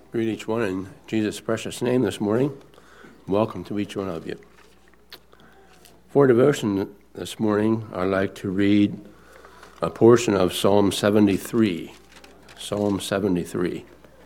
Greet each one in Jesus' precious name this morning. Welcome to each one of you. For devotion this morning, I'd like to read a portion of Psalm 73. Psalm 73.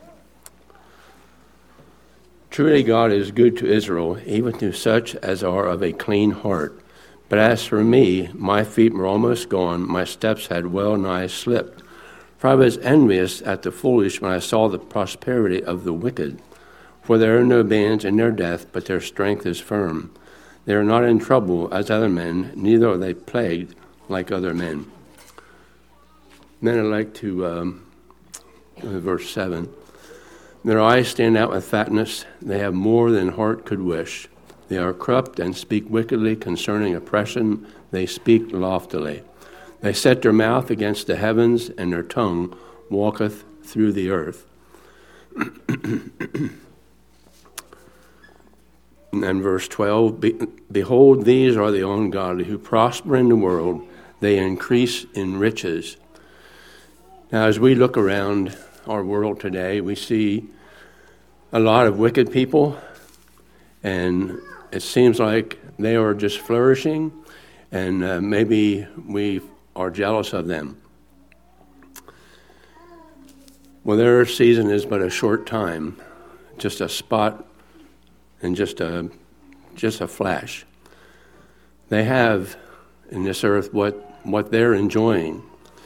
Truly God is good to Israel, even to such as are of a clean heart. But as for me, my feet were almost gone, my steps had well nigh slipped. For I was envious at the foolish when I saw the prosperity of the wicked. For there are no bands in their death, but their strength is firm. They are not in trouble as other men, neither are they plagued like other men. Then I'd like to, verse 7. Their eyes stand out with fatness. They have more than heart could wish. They are corrupt and speak wickedly concerning oppression. They speak loftily. They set their mouth against the heavens, and their tongue walketh through the earth. And verse 12, Behold, these are the ungodly who prosper in the world. They increase in riches. Now, as we look around our world today, we see a lot of wicked people, and it seems like they are just flourishing, and maybe we are jealous of them. Well, their season is but a short time, just a spot and just a flash. They have in this earth what they're enjoying.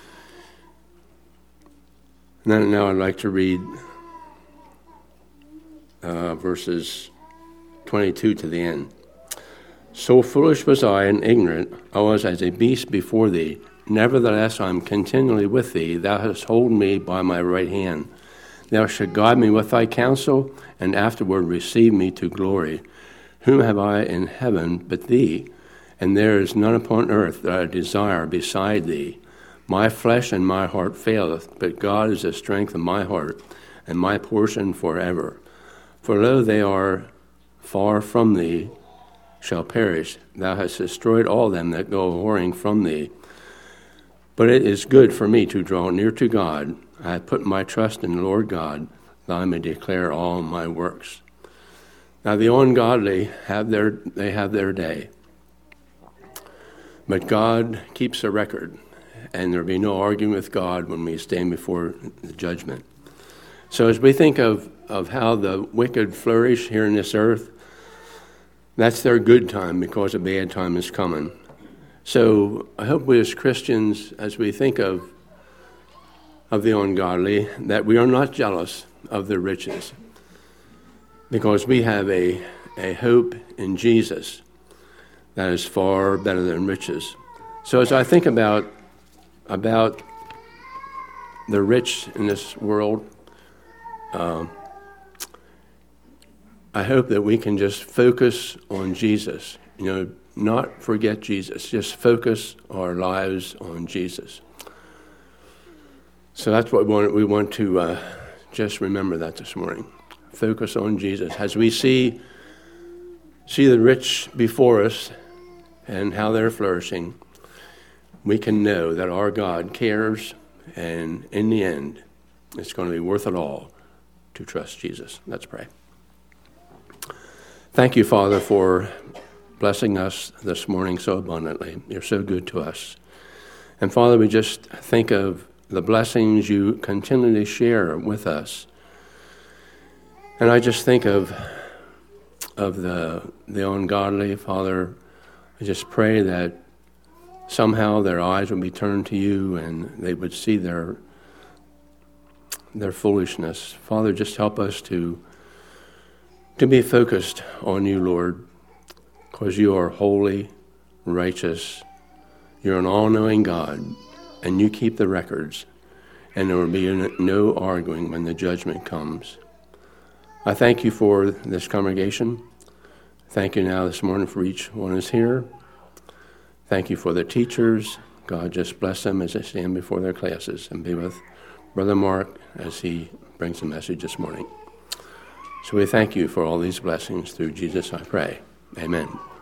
And then now I'd like to read verses 22 to the end. So foolish was I and ignorant, I was as a beast before thee. Nevertheless, I am continually with thee. Thou hast holden me by my right hand. Thou shalt guide me with thy counsel, and afterward receive me to glory. Whom have I in heaven but thee? And there is none upon earth that I desire beside thee. My flesh and my heart faileth, but God is the strength of my heart, and my portion forever. For lo, they are far from thee, shall perish. Thou hast destroyed all them that go whoring from thee. But it is good for me to draw near to God. I have put my trust in the Lord God, that I may declare all my works. Now the ungodly have their day. But God keeps a record, and there will be no arguing with God when we stand before the judgment. So as we think of how the wicked flourish here in this earth, that's their good time because a bad time is coming. So I hope we as Christians, as we think of the ungodly, that we are not jealous of their riches, because we have a hope in Jesus that is far better than riches. So as I think about the rich in this world, I hope that we can just focus on Jesus, not forget Jesus, just focus our lives on Jesus. So that's what we want to just remember that this morning. Focus on Jesus. As we see the rich before us and how they're flourishing, we can know that our God cares, and in the end, it's going to be worth it all to trust Jesus. Let's pray. Thank you, Father, for blessing us this morning so abundantly. You're so good to us. And Father, we just think of the blessings you continually share with us. And I just think of the ungodly, Father. I just pray that somehow their eyes would be turned to you and they would see their foolishness. Father, just help us to be focused on you, Lord, because you are holy, righteous. You're an all-knowing God, and you keep the records, and there will be no arguing when the judgment comes. I thank you for this congregation. Thank you now this morning for each one who's here. Thank you for the teachers. God, just bless them as they stand before their classes, and be with Brother Mark as he brings the message this morning. So we thank you for all these blessings. Through Jesus I pray. Amen.